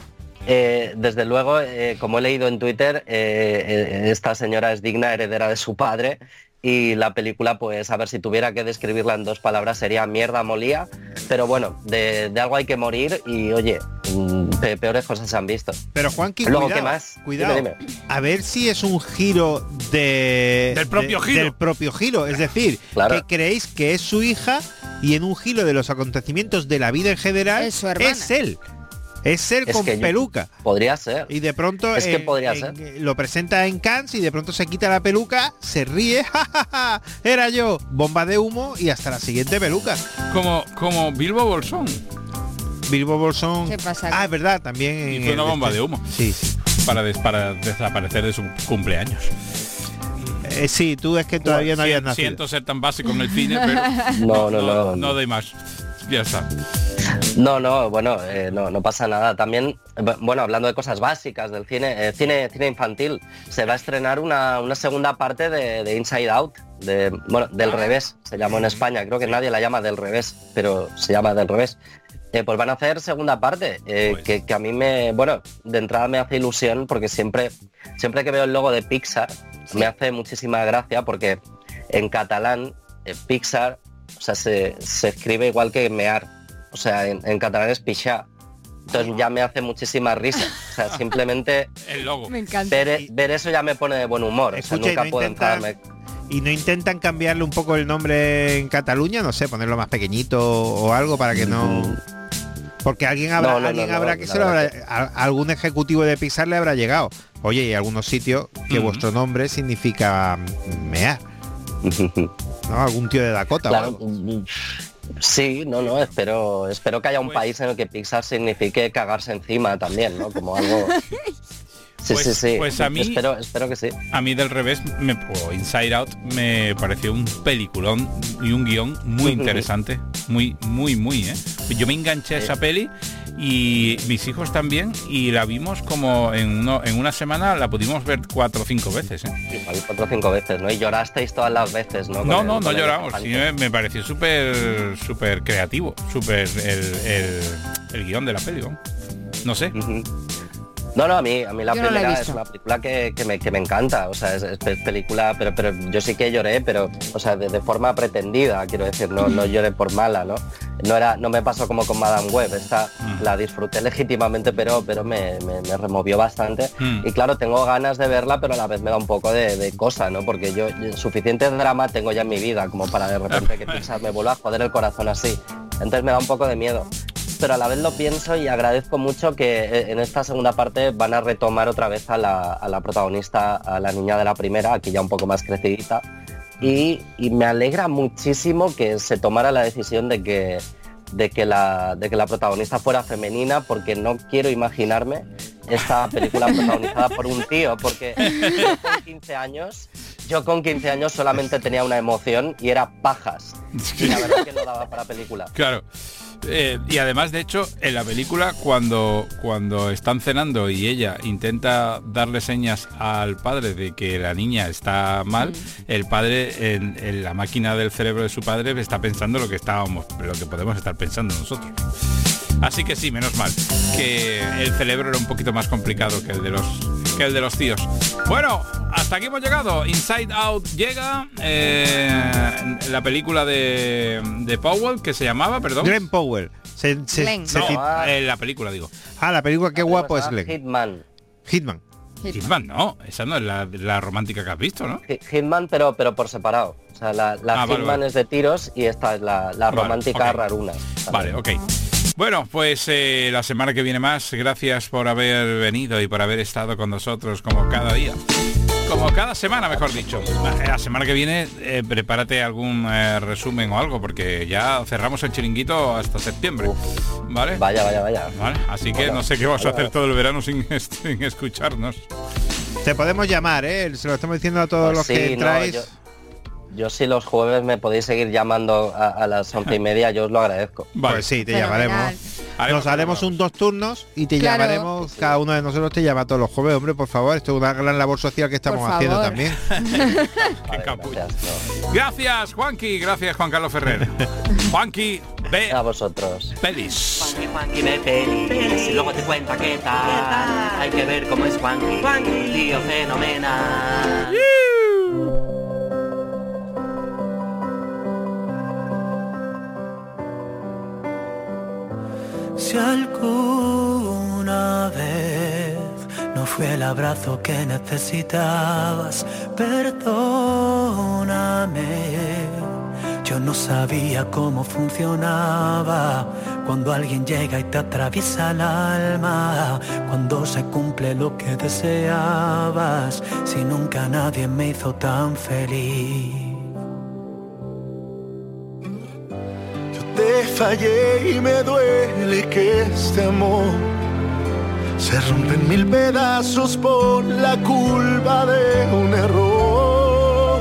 desde luego, como he leído en Twitter, esta señora es digna heredera de su padre y la película, pues a ver, si tuviera que describirla en 2 palabras sería mierda molía, pero bueno, de algo hay que morir y oye, peores cosas se han visto. Pero Juanqui, luego, cuidado, ¿qué más? Cuidado, dime. A ver si es un giro del propio giro, es decir, claro, que creéis que es su hija y en un giro de los acontecimientos de la vida en general es él. Es él con peluca. Podría ser. Y de pronto es que podría ser. Lo presenta en Cannes y de pronto se quita la peluca, se ríe, jajaja, era yo, bomba de humo y hasta la siguiente peluca. Como Bilbo Bolsón. Bilbo Bolsón. ¿Qué pasa? Es verdad, también. Y fue una bomba de humo. Sí. Para desaparecer de su cumpleaños. Sí, tú es que todavía no habías nacido. Siento ser tan básico en el cine, pero no doy más. Ya está. No, bueno, no pasa nada. También, bueno, hablando de cosas básicas del cine infantil, se va a estrenar una segunda parte de Inside Out, del revés, se llamó en España, creo que nadie la llama Del Revés, pero se llama Del Revés. Pues van a hacer segunda parte, que a mí de entrada me hace ilusión, porque siempre que veo el logo de Pixar, me hace muchísima gracia, porque en catalán, Pixar, o sea, se escribe igual que mear. O sea, en catalán es pixar. Entonces ya me hace muchísima risa. O sea, simplemente el logo. Me encanta. Ver eso ya me pone de buen humor. Escucha, o sea, nunca puedo enfadarme. ¿Y no intentan cambiarle un poco el nombre en Cataluña? No sé, ponerlo más pequeñito o algo para que no... Porque alguien habrá algún ejecutivo de Pixar le habrá llegado. Oye, hay algunos sitios que vuestro nombre significa mear. ¿No? Algún tío de Dakota. Claro. Sí, espero que haya un país en el que Pixar signifique cagarse encima también, ¿no? Como algo... Sí. Pues a mí, espero que sí. A mí Del Revés, o Inside Out, me pareció un peliculón y un guión muy interesante. Muy, ¿eh? Yo me enganché a esa peli y mis hijos también, y la vimos como en una semana, la pudimos ver 4 o 5 veces, ¿eh? Igual 4 o 5 veces, ¿no? Y llorasteis todas las veces, ¿no? No lloramos. Sí, me pareció súper creativo, súper el guión de la peli, ¿no? No sé. No, a mí la primera es una película que me encanta, o sea, es película, pero yo sí que lloré, pero, o sea, de forma pretendida, quiero decir, no lloré por mala, ¿no? no me pasó como con Madame Web. Esta la disfruté legítimamente, pero me removió bastante. Y claro, tengo ganas de verla, pero a la vez me da un poco de cosa, ¿no? Porque yo suficiente drama tengo ya en mi vida como para de repente que Pixar me vuelva a joder el corazón así. Entonces me da un poco de miedo. Pero a la vez lo pienso y agradezco mucho que en esta segunda parte van a retomar otra vez a la protagonista, a la niña de la primera, aquí ya un poco más crecidita. Y me alegra muchísimo que se tomara la decisión de que la protagonista fuera femenina, porque no quiero imaginarme esta película protagonizada por un tío, porque yo con 15 años solamente tenía una emoción y era pajas. Y la verdad que no daba para película. Claro. Y además, de hecho, en la película cuando están cenando y ella intenta darle señas al padre de que la niña está mal, el padre en la máquina del cerebro de su padre está pensando lo que podemos estar pensando nosotros. Así que sí, menos mal que el cerebro era un poquito más complicado que el de los tíos. Bueno, hasta aquí hemos llegado. Inside Out llega, la película de Powell, que se llamaba, perdón. Glenn Powell. La película, digo. La película, qué guapo es Glenn. Hitman, no, esa no es la romántica que has visto, ¿no? Hitman, pero por separado. O sea, la Hitman vale. Es de tiros y esta es la romántica okay. Raruna. Vale, ok. Bueno, pues la semana que viene más. Gracias por haber venido y por haber estado con nosotros como cada día. Como cada semana, mejor dicho. La semana que viene prepárate algún resumen o algo, porque ya cerramos el chiringuito hasta septiembre. ¿Vale? Vaya. ¿Vale? Así que no sé qué vas a hacer todo el verano sin escucharnos. Te podemos llamar, se lo estamos diciendo a todos los que entráis. Yo si los jueves me podéis seguir llamando a las 11:30, yo os lo agradezco. Vale. Pues sí, te llamaremos. Nos haremos 2 turnos y te llamaremos, cada uno de nosotros te llama todos los jueves. Hombre, por favor, esto es una gran labor social que estamos haciendo también. Qué capullo. Gracias, Juanqui, gracias, Juan Carlos Ferrer. Juanqui, ve a vosotros. Pelis. Juanqui ve pelis y luego te cuenta qué tal. Hay que ver cómo es Juanqui, tío fenomenal. Si alguna vez no fue el abrazo que necesitabas, perdóname. Yo no sabía cómo funcionaba cuando alguien llega y te atraviesa el alma, cuando se cumple lo que deseabas, si nunca nadie me hizo tan feliz. Te fallé y me duele que este amor se rompe en 1000 pedazos por la culpa de un error.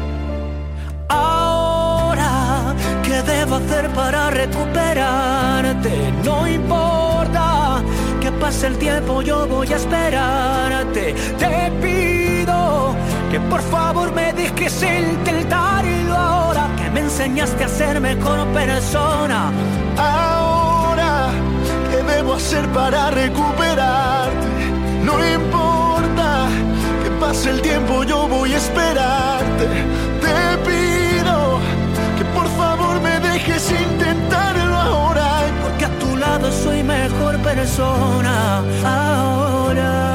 Ahora, ¿qué debo hacer para recuperarte? No importa que pase el tiempo, yo voy a esperarte. Te pido que por favor me dejes intentarlo ahora, que me enseñaste a ser mejor persona. Ahora, ¿qué debo hacer para recuperarte? No importa que pase el tiempo, yo voy a esperarte. Te pido que por favor me dejes intentarlo ahora, porque a tu lado soy mejor persona ahora.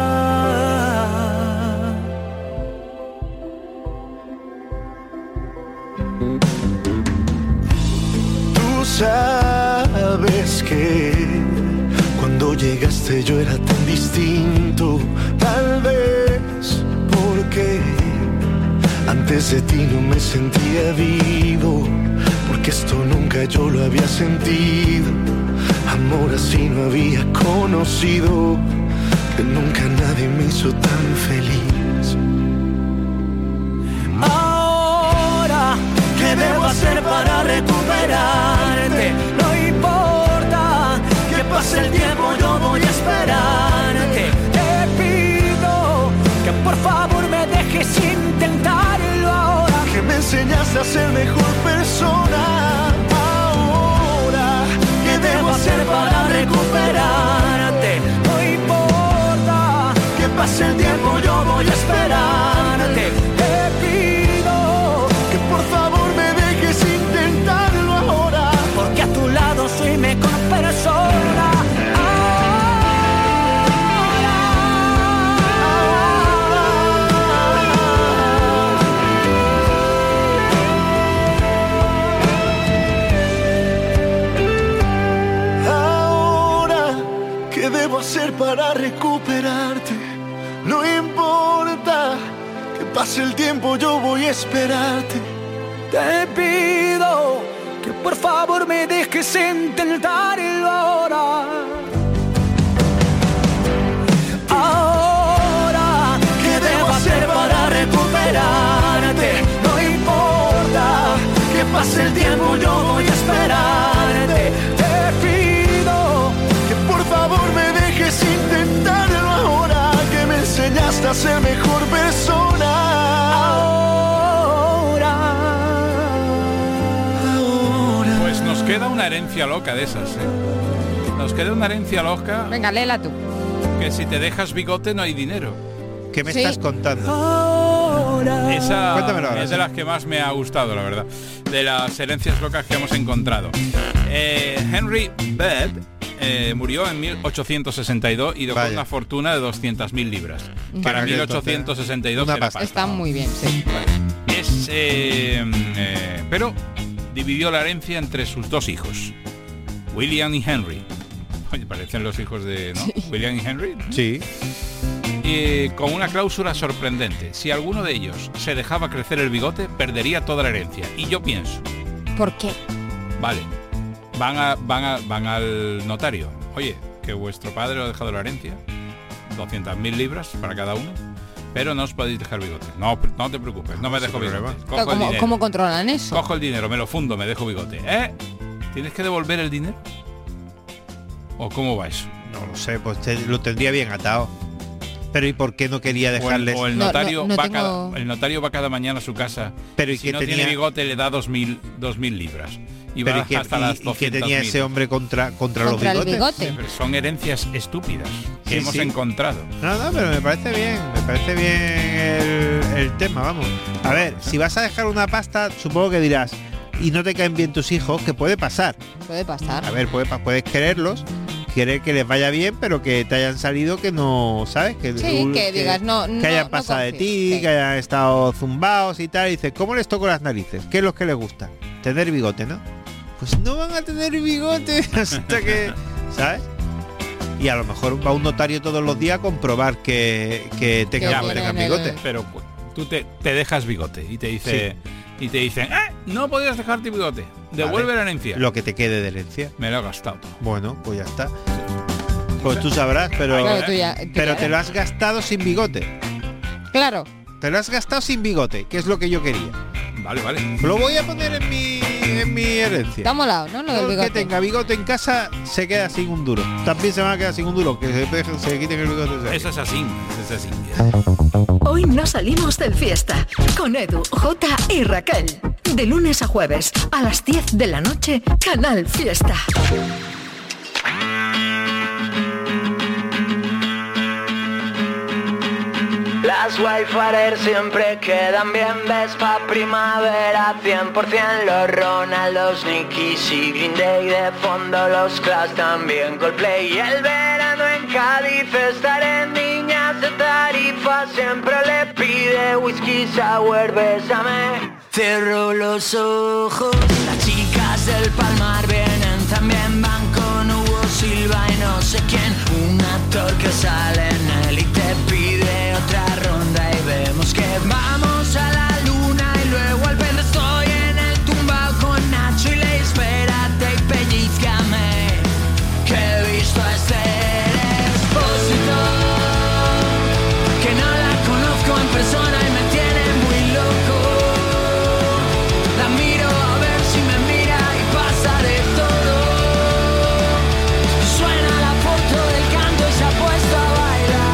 Sabes que cuando llegaste yo era tan distinto, tal vez porque antes de ti no me sentía vivo, porque esto nunca yo lo había sentido, amor así no había conocido, que nunca nadie me hizo tan feliz. Ahora, ¿qué debo hacer para recuperarte? No importa que pase el tiempo, yo voy a esperarte. Te pido que por favor me dejes intentarlo ahora, que me enseñaste a ser mejor persona. Ahora, ¿qué debo hacer para recuperarte? No importa que pase el tiempo, yo voy a esperarte. Te pido que por favor me dejes intentarlo ahora, porque a tu hacer para recuperarte? No importa que pase el tiempo, yo voy a esperarte. Te pido que por favor me dejes intentarlo ahora. Ahora, ¿qué debo hacer para recuperarte? No importa que pase el tiempo, yo voy a esperarte. Te pido que por favor me dejes intentarlo ahora, que me enseñaste a ser mejor persona. Ahora. Pues nos queda una herencia loca de esas, ¿eh? Nos queda una herencia loca. Venga, léela tú. Que si te dejas bigote no hay dinero. ¿Qué me estás contando? Esa es de las que más me ha gustado, la verdad. De las herencias locas que hemos encontrado. Henry Bebb murió en 1862 y dejó una fortuna de 200.000 libras. Para 1862 está muy bien, sí. Pero dividió la herencia entre sus dos hijos, William y Henry. Oye, parecen los hijos de... ¿no? Sí. William y Henry, ¿no? Sí. Con una cláusula sorprendente. Si alguno de ellos se dejaba crecer el bigote, perdería toda la herencia. Y yo pienso... ¿Por qué? Vale. Van al notario. Oye, que vuestro padre os ha dejado la herencia. 200.000 libras para cada uno. Pero no os podéis dejar bigote. No te preocupes, no me dejo bigote. ¿Cómo controlan eso? Cojo el dinero, me lo fundo, me dejo bigote. ¿Tienes que devolver el dinero? ¿O cómo va eso? No lo sé, pues lo tendría bien atado. Pero ¿y por qué no quería dejarles? O el notario el notario va cada mañana a su casa. Pero y si no tiene bigote le da 2.000 libras. Y va hasta las 200.000. ¿Y qué tenía ese hombre contra los bigotes? Bigote. Sí, pero son herencias estúpidas que hemos encontrado. No, pero me parece bien el tema, vamos. A ver, si vas a dejar una pasta, supongo que dirás, y no te caen bien tus hijos, que puede pasar. Puede pasar. A ver, puedes quererlos, querer que les vaya bien, pero que te hayan salido que no, ¿sabes? Que digas, que hayan pasado de ti, que hayan estado zumbados y tal. Y dices, ¿cómo les toco las narices? ¿Qué es lo que les gusta? Tener bigote, ¿no? Pues no van a tener bigote hasta que, ¿sabes? Y a lo mejor va un notario todos los días a comprobar que tengan bigote. Pero tú te dejas bigote y te dice... Sí. Y te dicen, no podías dejarte bigote, devuelve la herencia. Lo que te quede de herencia. Me lo he gastado todo. Bueno, pues ya está. Pues tú sabrás, pero te lo has gastado sin bigote. Claro. Te lo has gastado sin bigote, que es lo que yo quería. Vale. Lo voy a poner en mi herencia. Está molado, ¿no? Lo del bigote. Que tenga bigote en casa se queda sin un duro. También se van a quedar sin un duro, que se quiten el bigote. Eso es así. Hoy no salimos del fiesta con Edu, Jota y Raquel. De lunes a jueves a las 10 de la noche, Canal Fiesta. Las Wildfire siempre quedan bien, ves pa' primavera 100%, los Ronaldos, Nickies y Green Day, de fondo los Clash, también Coldplay. Y el verano en Cádiz, estar en Niñas de Tarifa, siempre le pide whisky sour, bésame. Cierro los ojos, las chicas del Palmar vienen, también van con Hugo Silva y no sé quién, un actor que sale en él y te pide otra ronda y vemos que vamos a la luna y luego al verde estoy en el tumbao con Nacho y le espérate y pellizcame, que he visto a Esther Expósito, que no la conozco en persona y me tiene muy loco, la miro a ver si me mira y pasa de todo, suena la foto del canto y se ha puesto a bailar.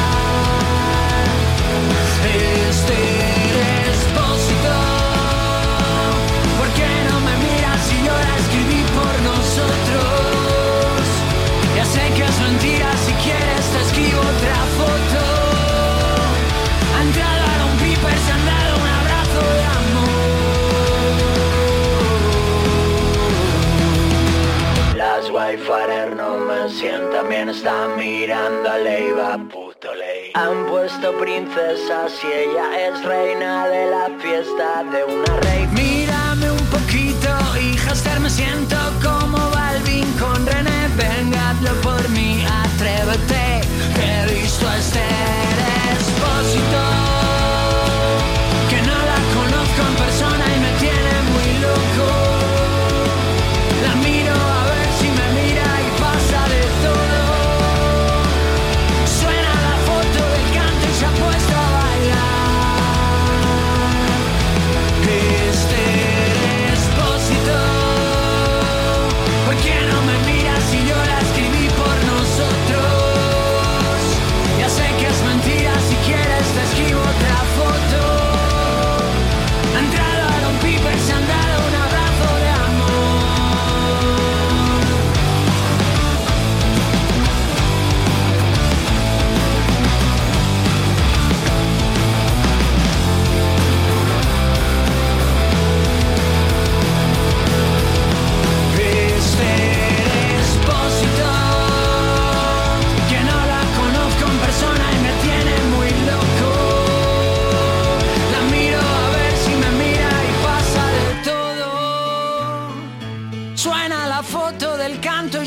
Expósito, ¿por qué no me miras si yo la escribí por nosotros? Ya sé que es mentira, si quieres te escribo otra foto. Ha entrado a un piper, se han dado un abrazo de amor. Las Wildfire no me sientan bien, están mirando a Leiva, puto ley. Han puesto princesas y ella es reina de la fiesta de una rave. Mírame un poquito, hija Esther, me siento como Balvin con René. Venga, hazlo por mí, atrévete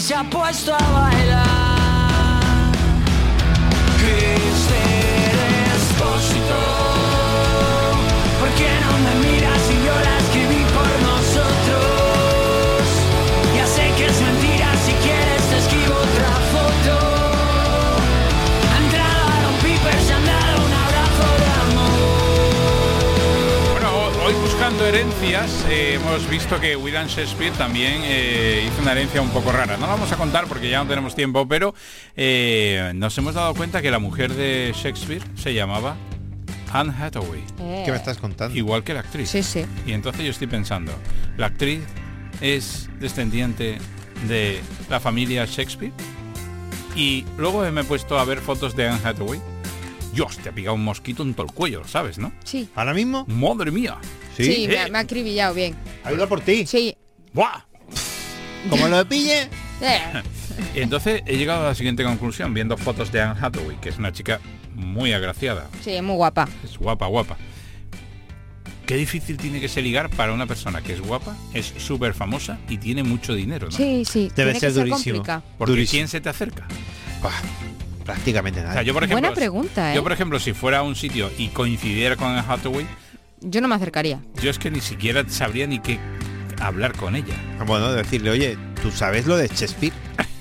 se ha puesto a bailar. Cristian Espósito, ¿por qué no me miras si yo la escribí por nosotros? Ya sé que es mentira, si quieres te escribo otra foto. Ha entrado Aaron Piper, se han dado un abrazo de amor. Bueno, hoy buscando herencias hemos visto que William Shakespeare también hizo una herencia un poco rara. No la vamos a contar porque ya no tenemos tiempo, pero nos hemos dado cuenta que la mujer de Shakespeare se llamaba Anne Hathaway. ¿Qué me estás contando? Igual que la actriz. Sí, sí. Y entonces yo estoy pensando, ¿la actriz es descendiente de la familia Shakespeare? Y luego me he puesto a ver fotos de Anne Hathaway. Dios, te ha picado un mosquito en todo el cuello, ¿sabes, no? Sí. ¿Ahora mismo? ¡Madre mía! Sí, me ha acribillado bien. ¿Ha ido por ti? Sí. ¡Buah! ¿Cómo lo pille? Y entonces he llegado a la siguiente conclusión, viendo fotos de Anne Hathaway, que es una chica muy agraciada. Sí, es muy guapa. Es guapa, guapa. Qué difícil tiene que ser ligar para una persona que es guapa, es súper famosa y tiene mucho dinero, ¿no? Sí, sí. Debe ser durísimo. Porque Durísimo. ¿quién se te acerca? Prácticamente nada. O sea, yo, por ejemplo, Buena pregunta, ¿eh? Yo, por ejemplo, si fuera a un sitio y coincidiera con Anne Hathaway, yo no me acercaría. yo es que ni siquiera sabría ni qué hablar con ella. Bueno, decirle, oye, ¿tú sabes lo de Shakespeare?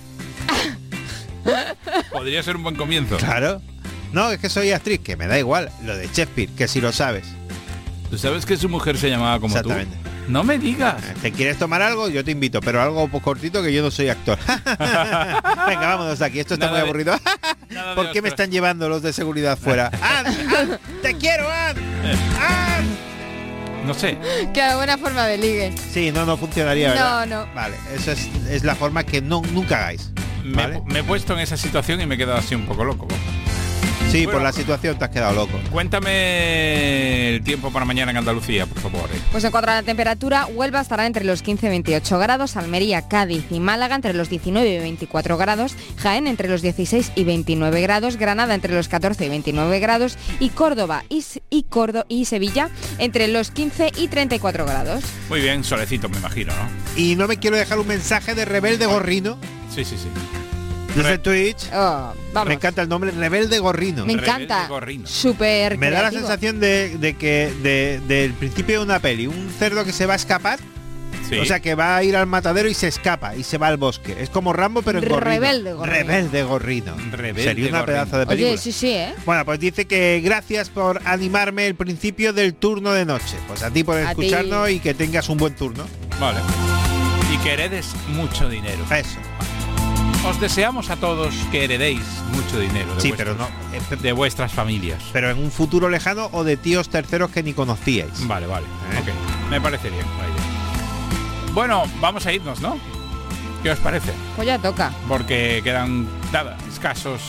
Podría ser un buen comienzo. Claro. No, es que soy actriz, que me da igual. Lo de Shakespeare, que si lo sabes. ¿Tú sabes que su mujer se llamaba como tú? Exactamente. No me digas. ¿Te quieres tomar algo? Yo te invito, pero algo poco cortito, que yo no soy actor. Venga, vámonos de aquí. Esto está Nada muy de- aburrido. nada de ¿Por qué me ostras. están llevando los de seguridad fuera? ¡Ann! ¡Te quiero, Ann! ¡Ann! No sé. Qué buena forma de ligue. Sí, no funcionaría, ¿verdad? No, no. Vale, eso es la forma que nunca hagáis. ¿Vale? Me he puesto en esa situación y me he quedado así un poco loco. Sí, Bueno. por la situación te has quedado loco. Cuéntame el tiempo para mañana en Andalucía, por favor. Pues en cuanto a la temperatura, Huelva estará entre los 15 y 28 grados, Almería, Cádiz y Málaga entre los 19 y 24 grados, Jaén entre los 16 y 29 grados, Granada entre los 14 y 29 grados y Córdoba y Sevilla entre los 15 y 34 grados. Muy bien, solecito me imagino, ¿no? Y no me quiero dejar un mensaje de Rebelde Gorrino. Sí, sí, sí. Desde Twitch. Oh, vamos. Me encanta el nombre, Rebelde Gorrino. Me encanta. Rebelde Gorrino. Súper Me da la creativo. sensación de que del principio de una peli, un cerdo que se va a escapar, Sí. o sea, que va a ir al matadero y se escapa y se va al bosque. Es como Rambo, pero en gorrino. Rebelde Gorrino. Rebelde Gorrino. Rebelde Sería una Gorrino. pedazo de película. Oye, sí, sí, ¿eh? Bueno, pues dice que gracias por animarme el principio del turno de noche. Pues a ti por A escucharnos ti. y que tengas un buen turno. Vale. Y que heredes mucho dinero. Eso. Os deseamos a todos que heredéis mucho dinero. Sí, pero no. De vuestras familias. Pero en un futuro lejano o de tíos terceros que ni conocíais. Vale, vale. Ok. Me parece bien la idea. Bueno, vamos a irnos, ¿no? ¿Qué os parece? Pues ya toca. Porque quedan nada, escasos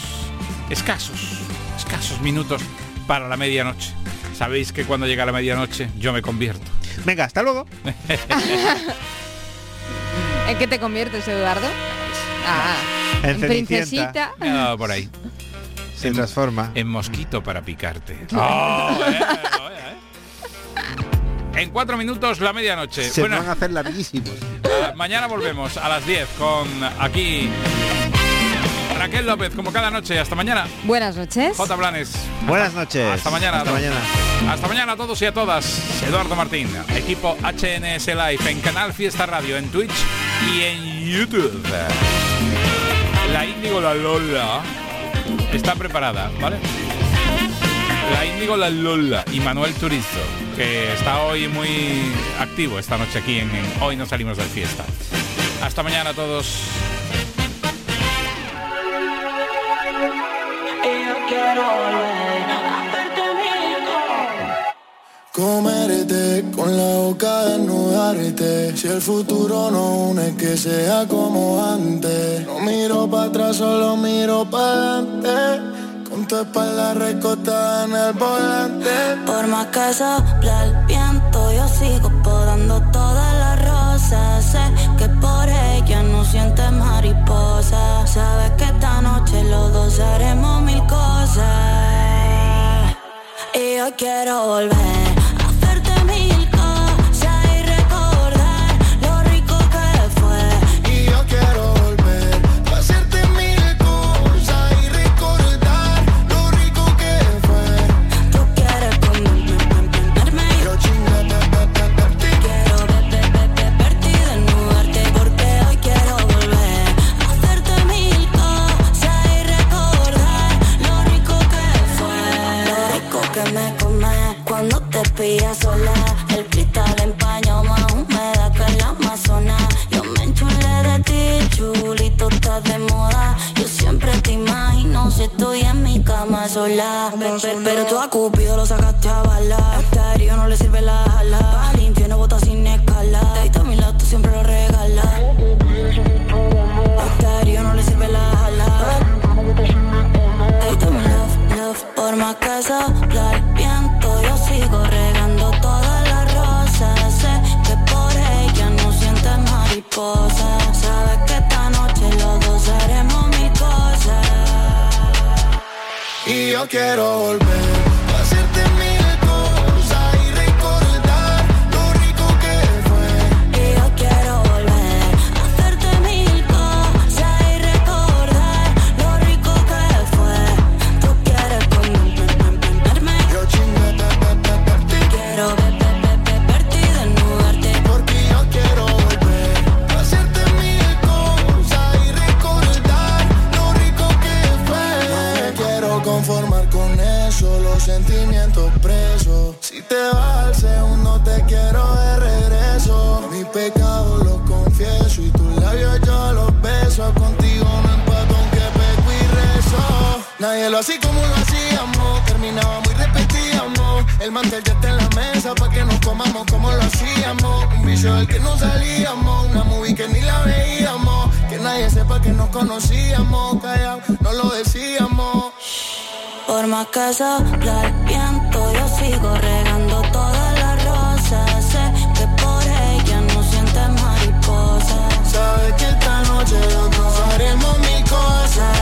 minutos para la medianoche. Sabéis que cuando llega la medianoche yo me convierto. Venga, hasta luego. ¿En qué te conviertes, Eduardo? En en Cenicienta. princesita. Me ha dado por ahí. Se transforma. En mosquito para picarte. En 4 minutos la medianoche. Se Bueno, van a hacer larguísimos. mañana volvemos a las 10 con aquí Raquel López, como cada noche. Hasta mañana. Buenas noches. J. Blanes. Buenas noches. Hasta mañana. Hasta mañana. Hasta mañana a todos y a todas. Eduardo Martín, equipo HNS Live en Canal Fiesta Radio, en Twitch y en YouTube. La Índigo La Lola está preparada, ¿vale? La Índigo La Lola y Manuel Turizo, que está hoy muy activo esta noche aquí en Hoy No Salimos de Fiesta. Hasta mañana a todos. Comerte con la boca desnudarte. Si el futuro no une, que sea como antes. No miro para atrás, solo miro para adelante. Con tu espalda recostada en el volante. Por más que sopla el viento, yo sigo podando todas las rosas. Sé que por ella no sientes mariposa. Sabes que esta noche los dos haremos mil cosas. Y yo quiero volver a hacerte mil cosas y recordar lo rico que fue. Y yo quiero volver sola. Pero tú a Cupido lo sacaste a bala. A este aéreo no le sirve la ala. Al infierno bota sin escala. De ahí a mi lado tú siempre lo regalas. A este aéreo no le sirve la ala. De ahí a mi love. Por más que sopla el viento, yo sigo regando todas las rosas. Sé que por ella no sientes mariposa. Sabes que esta noche los dos haremos mi cosa. Y yo quiero volver a hacerte mil cosas y recordar lo rico que fue. Y yo quiero volver a hacerte mil cosas y recordar lo rico que fue. Tú quieres comerme, yo chingue, quiero verte y desnudarte. Porque yo quiero volver a hacerte mil cosas y recordar lo rico que fue. No me quiero conformar con eso, los sentimientos presos. Si te vas al segundo te quiero de regreso. Mi pecado lo confieso y tus labios yo los beso. Contigo no empato aunque peco y rezo. Nadie lo hacía como lo hacíamos, terminábamos y repetíamos. El mantel ya está en la mesa pa' que nos comamos como lo hacíamos. Un vicio del que no salíamos, una movie que ni la veíamos. Que nadie sepa que nos conocíamos, callao, no lo decíamos. Por más que sopla el viento, yo sigo regando todas las rosas. Sé que por ella no sientes mariposa. Sabes que esta noche los dos haremos mi cosa.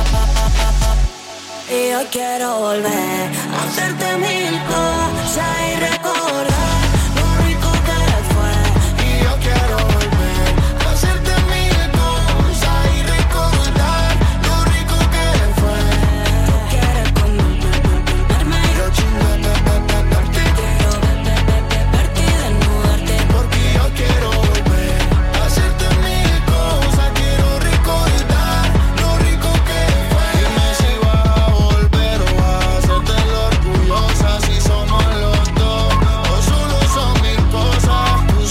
Y yo quiero volver a hacerte mil cosas y